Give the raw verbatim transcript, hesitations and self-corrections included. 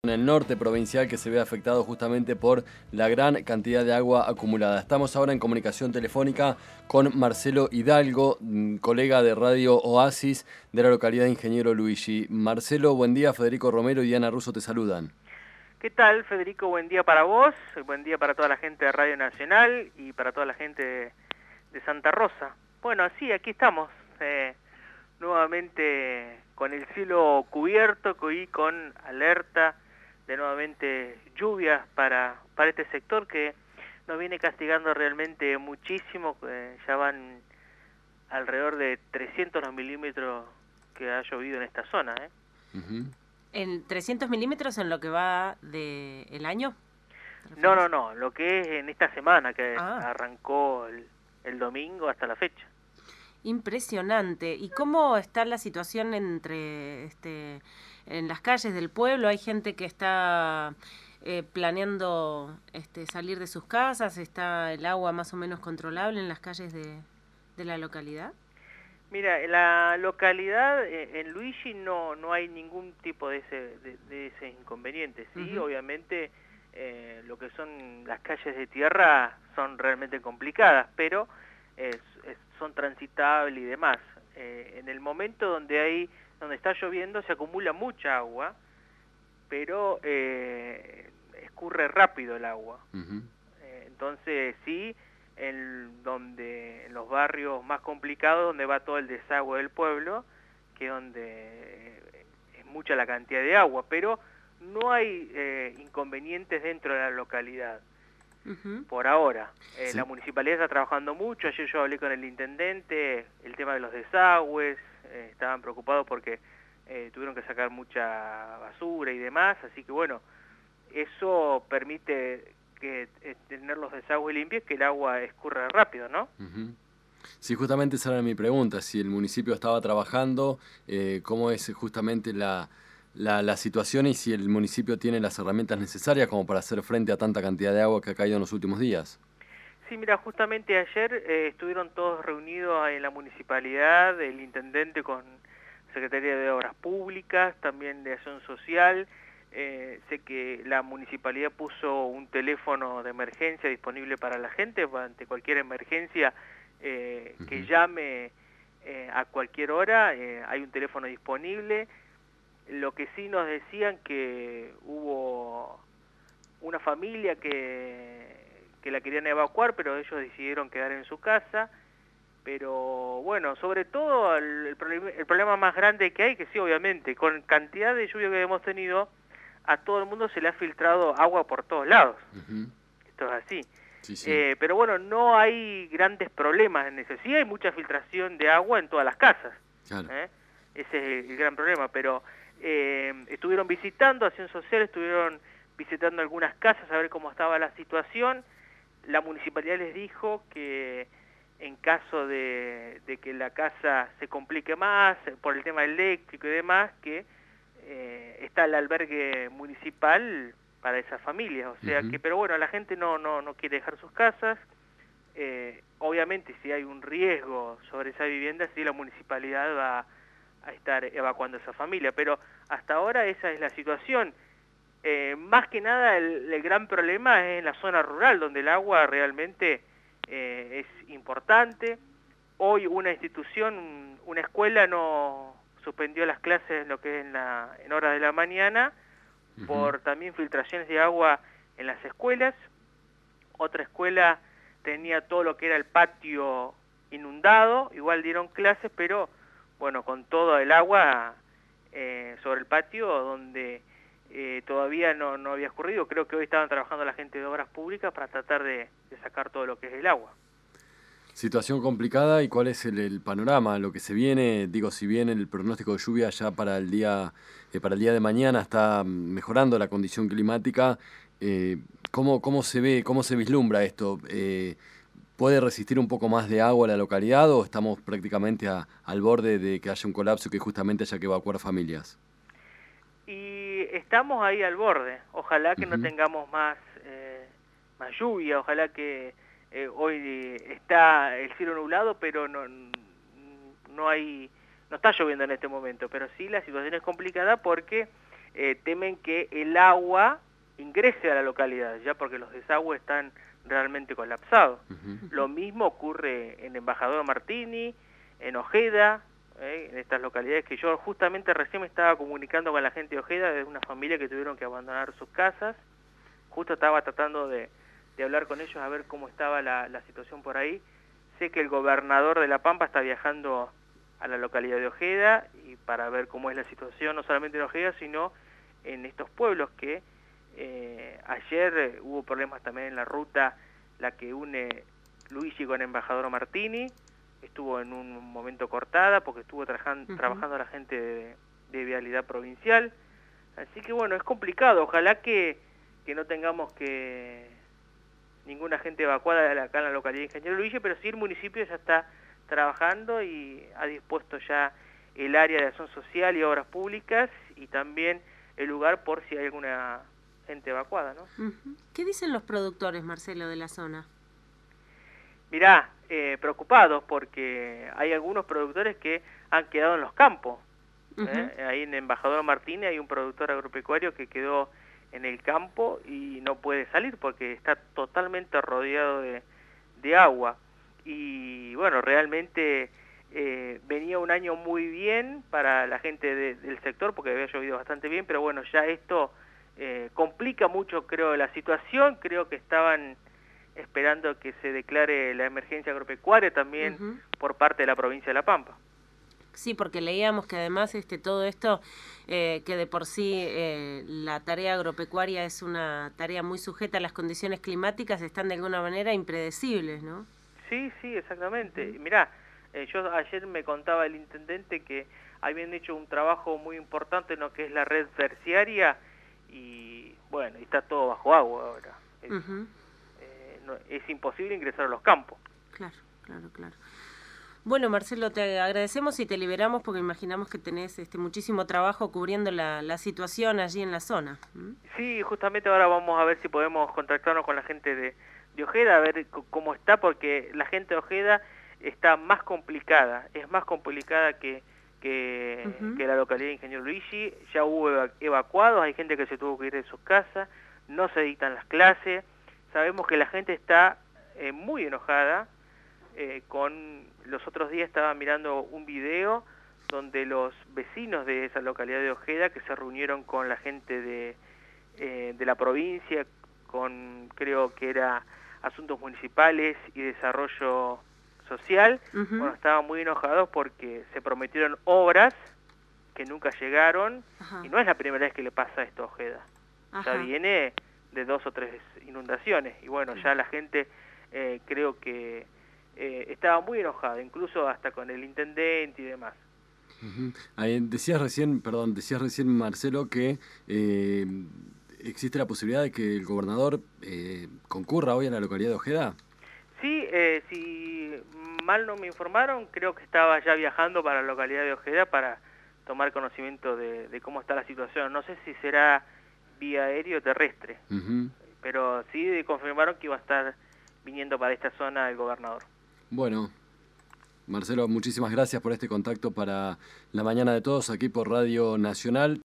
En el norte provincial que se ve afectado justamente por la gran cantidad de agua acumulada. Estamos ahora en comunicación telefónica con Marcelo Hidalgo, colega de Radio Oasis de la localidad de Ingeniero Luigi. Marcelo, buen día. Federico Romero y Diana Russo te saludan. ¿Qué tal, Federico? Buen día para vos, buen día para toda la gente de Radio Nacional y para toda la gente de, de Santa Rosa. Bueno, sí, aquí estamos, eh, nuevamente con el cielo cubierto y con alerta de nuevamente lluvias para, para este sector que nos viene castigando realmente muchísimo. Eh, ya van alrededor de trescientos los milímetros que ha llovido en esta zona, ¿eh? Uh-huh. ¿En trescientos milímetros en lo que va del año? No, no, no, lo que es en esta semana que ah. arrancó el, el domingo hasta la fecha. Impresionante. ¿Y cómo está la situación entre este en las calles del pueblo? ¿Hay gente que está eh, planeando este, salir de sus casas? ¿Está el agua más o menos controlable en las calles de, de la localidad? Mira, en la localidad, en Luigi, no no hay ningún tipo de ese, de, de ese inconveniente. Sí, uh-huh. Obviamente eh, lo que son las calles de tierra son realmente complicadas, pero es, es, son transitables y demás. Eh, en el momento donde hay donde está lloviendo se acumula mucha agua, pero eh, escurre rápido el agua. Uh-huh. eh, entonces sí, en donde en los barrios más complicados, donde va todo el desagüe del pueblo, que es donde es mucha la cantidad de agua, pero no hay eh, inconvenientes dentro de la localidad. Uh-huh. Por ahora. Eh, sí. La municipalidad está trabajando mucho. Ayer yo hablé con el intendente, el tema de los desagües, eh, estaban preocupados porque eh, tuvieron que sacar mucha basura y demás, así que bueno, eso permite que eh, tener los desagües limpios, que el agua escurra rápido, ¿no? Uh-huh. Sí, justamente esa era mi pregunta, si el municipio estaba trabajando, eh, cómo es justamente la, la, la situación y si el municipio tiene las herramientas necesarias como para hacer frente a tanta cantidad de agua que ha caído en los últimos días. Sí, mira, justamente ayer eh, estuvieron todos reunidos en la municipalidad, el intendente con Secretaría de Obras Públicas, también de Acción Social. Eh, sé que la municipalidad puso un teléfono de emergencia disponible para la gente, ante cualquier emergencia eh, uh-huh. que llame eh, a cualquier hora, eh, hay un teléfono disponible. Lo que sí nos decían que hubo una familia que, que la querían evacuar, pero ellos decidieron quedar en su casa. Pero bueno, sobre todo el, el, problema, el problema más grande que hay, que sí, obviamente, con cantidad de lluvia que hemos tenido, a todo el mundo se le ha filtrado agua por todos lados. Uh-huh. Esto es así. Sí, sí. Eh, pero bueno, no hay grandes problemas en eso. Sí hay mucha filtración de agua en todas las casas. Claro. ¿eh? Ese es el, el gran problema. Pero eh, estuvieron visitando, Acción Social, estuvieron visitando algunas casas a ver cómo estaba la situación. La municipalidad les dijo que en caso de, de que la casa se complique más por el tema eléctrico y demás, que eh, está el albergue municipal para esas familias, o sea uh-huh. que, pero bueno, la gente no no no quiere dejar sus casas. Eh, obviamente si hay un riesgo sobre esa vivienda, sí la municipalidad va a estar evacuando a esa familia, pero hasta ahora esa es la situación. Eh, más que nada el, el gran problema es en la zona rural, donde el agua realmente eh, es importante. Hoy una institución, una escuela no suspendió las clases lo que es en, la, en horas de la mañana uh-huh. por también filtraciones de agua en las escuelas. Otra escuela tenía todo lo que era el patio inundado, igual dieron clases, pero bueno, con todo el agua eh, sobre el patio donde eh, todavía no, no había escurrido. Creo que hoy estaban trabajando la gente de Obras Públicas para tratar de, de sacar todo lo que es el agua. Situación complicada, ¿y cuál es el, el panorama, lo que se viene? Digo, si bien el pronóstico de lluvia ya para el día eh, para el día de mañana está mejorando la condición climática, eh, ¿cómo, cómo se ve, cómo se vislumbra esto? Eh, ¿Puede resistir un poco más de agua la localidad o estamos prácticamente a, al borde de que haya un colapso y que justamente haya que evacuar familias? Y estamos ahí al borde, ojalá que uh-huh. no tengamos más, eh, más lluvia, ojalá que Eh, hoy está el cielo nublado, pero no no hay no está lloviendo en este momento, pero sí la situación es complicada porque eh, temen que el agua ingrese a la localidad, ya porque los desagües están realmente colapsados. Uh-huh. Lo mismo ocurre en Embajador Martini, en Ojeda, eh, en estas localidades que yo justamente recién me estaba comunicando con la gente de Ojeda, de una familia que tuvieron que abandonar sus casas. Justo estaba tratando de, de hablar con ellos a ver cómo estaba la, la situación por ahí. Sé que el gobernador de La Pampa está viajando a la localidad de Ojeda y para ver cómo es la situación, no solamente en Ojeda, sino en estos pueblos que eh, ayer eh, hubo problemas también en la ruta, la que une Luigi con Embajador Martini, estuvo en un momento cortada porque estuvo trabajando, uh-huh. trabajando la gente de, de Vialidad Provincial. Así que bueno, es complicado, ojalá que, que no tengamos que ninguna gente evacuada acá en la localidad de Ingeniero Luigi, pero sí el municipio ya está trabajando y ha dispuesto ya el área de acción social y obras públicas y también el lugar por si hay alguna gente evacuada, ¿no? Uh-huh. ¿Qué dicen los productores, Marcelo, de la zona? Mirá, eh, preocupados porque hay algunos productores que han quedado en los campos. Uh-huh. ¿eh? Ahí en Embajador Martínez hay un productor agropecuario que quedó en el campo y no puede salir porque está totalmente rodeado de, de agua. Y bueno, realmente eh, venía un año muy bien para la gente de, del sector porque había llovido bastante bien, pero bueno, ya esto eh, complica mucho, creo, la situación. Creo que estaban esperando que se declare la emergencia agropecuaria también uh-huh. por parte de la provincia de La Pampa. Sí, porque leíamos que además este todo esto, eh, que de por sí eh, la tarea agropecuaria es una tarea muy sujeta a las condiciones climáticas, están de alguna manera impredecibles, ¿no? Sí, sí, exactamente. Uh-huh. Mirá, eh, yo ayer me contaba el intendente que habían hecho un trabajo muy importante en lo que es la red terciaria y bueno, está todo bajo agua ahora. Es, uh-huh. eh, no, es imposible ingresar a los campos. Claro, claro, claro. Bueno, Marcelo, te agradecemos y te liberamos porque imaginamos que tenés este muchísimo trabajo cubriendo la, la situación allí en la zona. ¿Mm? Sí, justamente ahora vamos a ver si podemos contactarnos con la gente de, de Ojeda, a ver cómo está, porque la gente de Ojeda está más complicada, es más complicada que, que, uh-huh. que la localidad de Ingeniero Luigi. Ya hubo evacuados, hay gente que se tuvo que ir de sus casas, no se dictan las clases, sabemos que la gente está eh, muy enojada. Eh, con los otros días estaba mirando un video donde los vecinos de esa localidad de Ojeda que se reunieron con la gente de, eh, de la provincia, con creo que era Asuntos Municipales y Desarrollo Social, uh-huh. bueno, estaban muy enojados porque se prometieron obras que nunca llegaron. Ajá. Y no es la primera vez que le pasa esto a Ojeda. Ajá. Ya viene de dos o tres inundaciones y bueno, ya la gente eh, creo que Eh, estaba muy enojado, incluso hasta con el intendente y demás. Uh-huh. Ahí decías recién, perdón, decías recién, Marcelo, que eh, existe la posibilidad de que el gobernador eh, concurra hoy a la localidad de Ojeda. Sí, eh, si mal no me informaron, creo que estaba ya viajando para la localidad de Ojeda para tomar conocimiento de, de cómo está la situación. No sé si será vía aéreo o terrestre, uh-huh. pero sí confirmaron que iba a estar viniendo para esta zona el gobernador. Bueno, Marcelo, muchísimas gracias por este contacto para La Mañana de Todos aquí por Radio Nacional.